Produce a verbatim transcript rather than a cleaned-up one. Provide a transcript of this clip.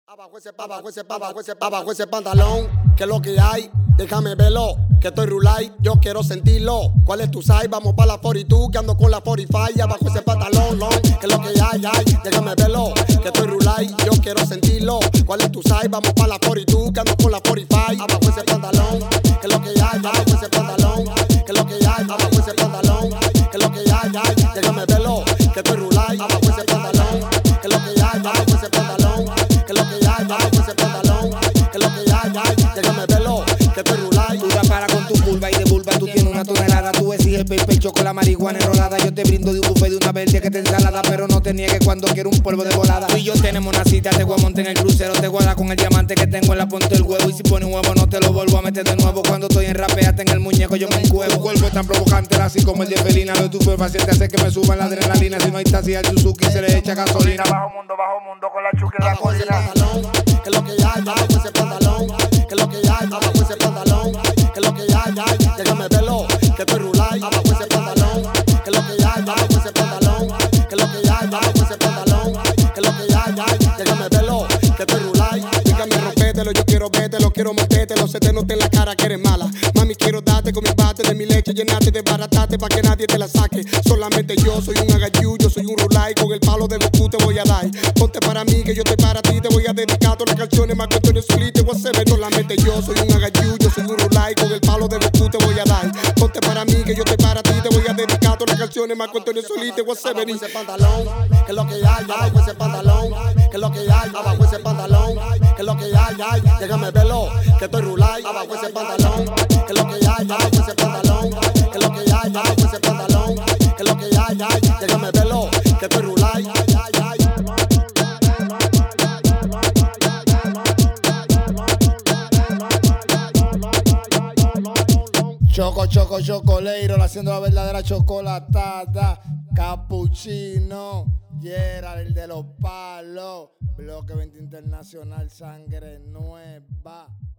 Abajo ese, abajo ese, abajo ese, abajo ese pantalón, que es lo que hay, déjame verlo, que estoy rulay, yo quiero sentirlo. ¿Cuál es tu size? Vamos pa' la cuarenta y dos, que ando con la cuarenta y cinco. Abajo ese pantalón, long, que es lo que hay, hay, déjame verlo, que estoy rulay, yo quiero sentirlo. ¿Cuál es tu size? Vamos pa' la cuarenta y dos, que ando con la cuarenta y cinco. Abajo ese pantalón, que es lo que hay, abajo ese pantalón, que es lo que hay, abajo ese pantalón, que es lo que hay, hay, déjame verlo, que estoy rulay, abajo ese pantalón, que es lo que hay, abajo ese pantalón, que es lo que hay, abajo ese pantalón, que es lo que hay, hay, déjame verlo, que estoy rulay. Tú la paras con tu vulva y de vulva tú tienes una tonelada. Tú exiges el pecho con la marihuana enrolada. Yo te brindo de un buffet de una verde que te ensalada, pero no te niegues cuando quiero un polvo de volada. Tú y yo tenemos una cita, te voy a montar en el crucero, te voy a dar con el diamante que tengo en la punta del huevo. Y si pone un huevo no te lo vuelvo a meter de nuevo. Cuando estoy en rapeate en el muñeco yo me encuevo. Tu cuerpo es tan provocante, así como el de Felina. Lo de tu paciente hace que me suban la adrenalina. Si no hay taxi al Suzuki se le echa gasolina. Bajo mundo, bajo mundo con la chuque de la Abajo ese colina. pantalón, que es lo que hay, abajo ese pantalón, que es lo que hay, abajo ese pantalón, que es lo que hay, hay, déjame verlo, que estoy rulay, abajo ese pantalón, que es lo que hay, abajo ese pantalón, que es lo que hay, abajo ese pantalón, que es lo que hay, hay, déjame verlo, que estoy rulay. Dígame rompételo, yo quiero vértelo, quiero metértelo, se te note en la cara que eres mala. Mami, quiero darte con mi bate de mi leche, llenarte de baratarte pa' que nadie te la saque. Solamente yo soy un agayú, yo soy un rulay, con el palo de Goku te voy a dar. Ponte para mí que yo estoy para ti, te voy a dedicar todas las canciones más canciones solita, voy a hacer. Solamente yo soy un agayú, yo soy un rulay, con el palo de Goku te voy a dar. Ponte para mí que yo estoy para ti, te voy a dedicar todas las canciones más canciones solita, voy a hacer. Abajo ese pantalón, que es lo que hay, abajo ese pantalón, que es lo que hay, abajo ese pantalón, que es lo que hay, hay, déjame verlo, que estoy rulay, abajo ese pantalón, que es lo que hay, abajo ese pantalón, que es lo que hay, abajo ese pantalón, que es lo que hay, hay, déjame verlo, que estoy rulay. Choco, choco, chocoleiro, haciendo la verdadera chocolatada. Capuchino, Gerald, el de los palos. Bloque veinte Internacional, sangre nueva.